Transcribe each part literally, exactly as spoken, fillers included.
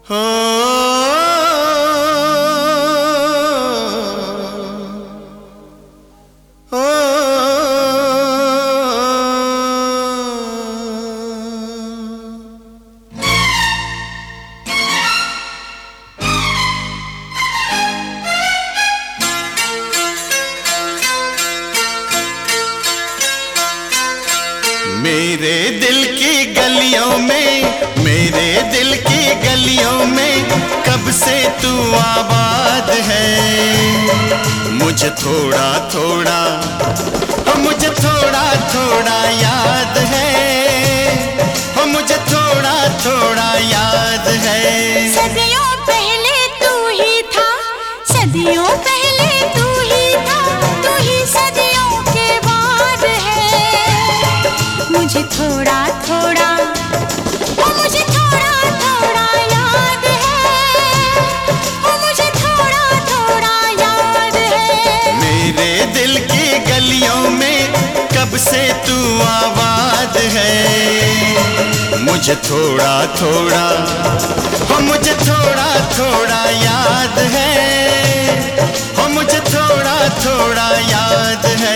मेरे दिल की गलियों में, मेरे दिल की गलियों में कब से तू आबाद है। मुझे थोड़ा थोड़ा, मुझे थोड़ा थोड़ा याद है, मुझे थोड़ा थोड़ा याद है। सदियों पहले तू ही था, सदियों पहले तू ही था, तू ही सदियों के बाद है। मुझे थोड़ा थोड़ा, ओ मुझे थोड़ा थोड़ा याद है, ओ मुझे थोड़ा थोड़ा याद है। मेरे दिल की गलियों में कब से तू आबाद है। मुझे थोड़ा थोड़ा, ओ मुझे थोड़ा थोड़ा याद है, ओ मुझे थोड़ा थोड़ा याद है।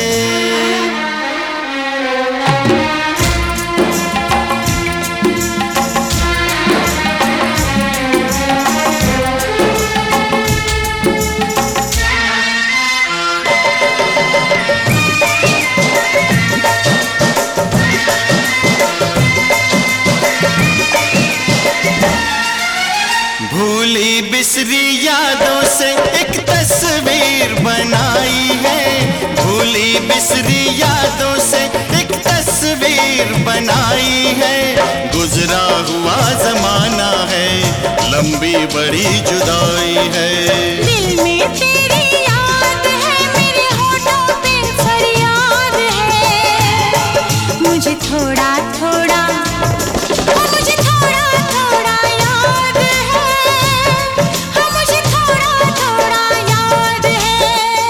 भूली बिसरी यादों से एक तस्वीर बनाई है, भूली बिसरी यादों से एक तस्वीर बनाई है। गुजरा हुआ जमाना है, लंबी बड़ी जुदाई है। दिल में तेरी याद है, मेरे होठों पे फरियाद है। मुझे थोड़ा थोड़ा, ओ मुझे थोड़ा थोड़ा याद है, ओ मुझे थोड़ा थोड़ा याद है।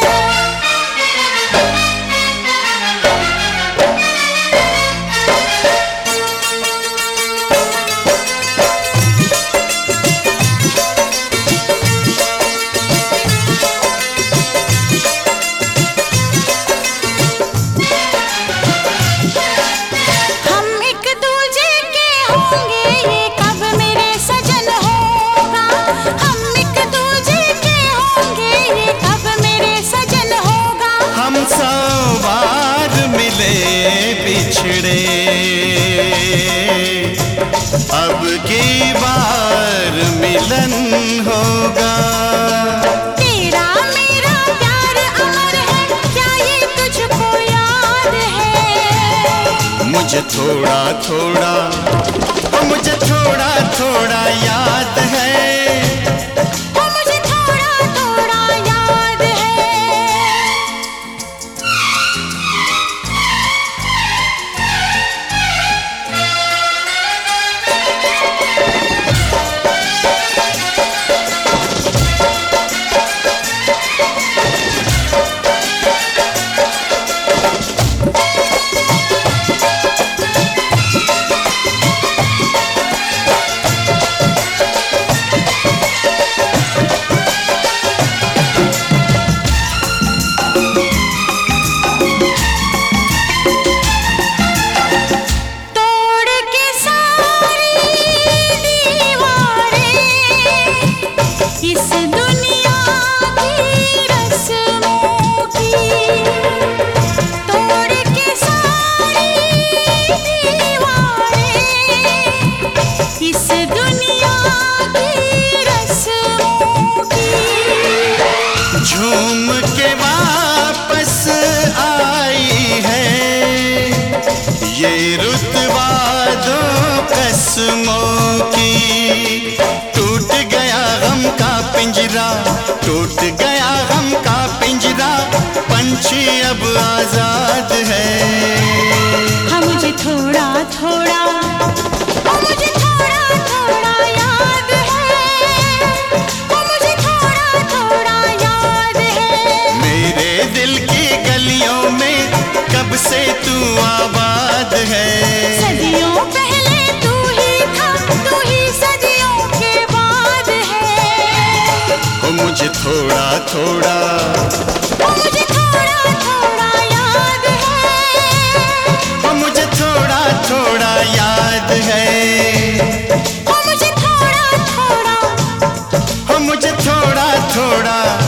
हम एक दूजे के होंगे, ये कब मेरे सजन होगा। हम एक दूजे के होंगे, ये कब मेरे सजन होगा। हम सौ बार मिले बिछड़े, अब की बार मिलन होगा। तेरा मेरा प्यार अमर है, क्या ये तुझको याद है। मुझे थोड़ा थोड़ा, ओ मुझे थोड़ा थोड़ा याद है, ओ मुझे थोड़ा थोड़ा याद है। तोड़ के सारी दीवारें, इस दुनिया की रस्मों की। तोड़ के सारी दीवारें, इस दुनिया की रस्मों की। झूम के वापस आई है ये रुतबा दो कसमों की। टूट गया गम का पिंजरा, टूट गया गम का पिंजरा, पंछी अब आजाद है। हाँ मुझे थोड़ा थोड़ा, ओ मुझे थोड़ा थोड़ा याद है, ओ मुझे थोड़ा थोड़ा याद है। मेरे दिल की गलियों में कब से तू आबाद है। सदियों पहले तू ही था, तू ही सदियों के थोड़ा वो मुझे थोड़ा थोड़ा याद है, वो मुझे थोड़ा थोड़ा याद है, वो मुझे थोड़ा थोड़ा, वो मुझे थोड़ा थोड़ा